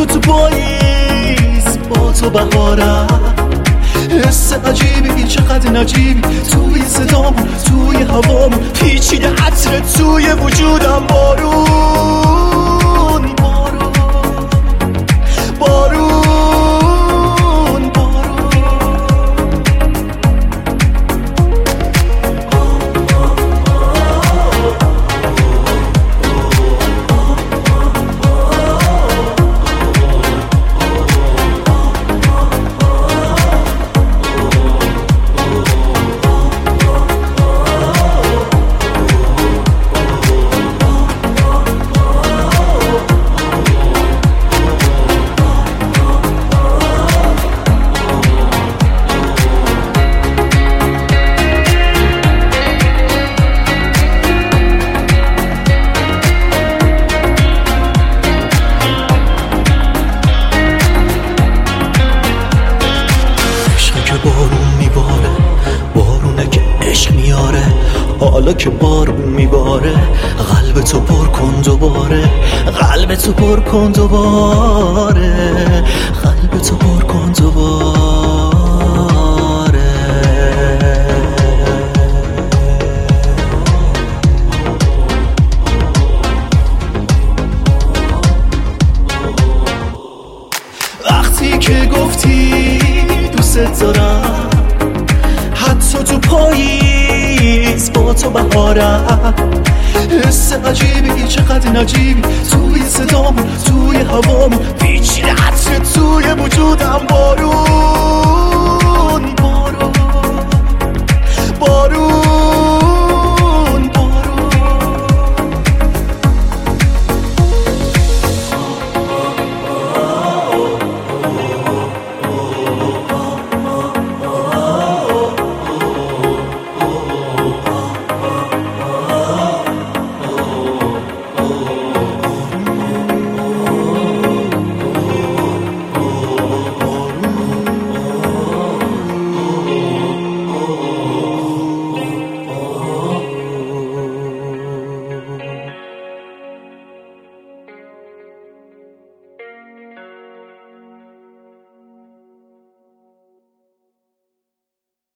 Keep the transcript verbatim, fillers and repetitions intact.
تو تو پاییز، با تو بهارم. حس عجیبی چقدر نجیبی، توی صدامون توی هوامون پیچیده عطر توی وجودم. بارون بارون بارون بارون میباره، بارونه که عشق میاره. حالا که بارون میباره، قلب تو پر کن دوباره، قلب تو پر کن دوباره، قلب تو پر کن دوباره. وقتی که گفتی دوست دارم، حتی تو پاییز با تو بهارم. حس عجیبی چقدر نجیبی، توی صدامون توی هوامون پیچیده عطر توی وجودم. بارون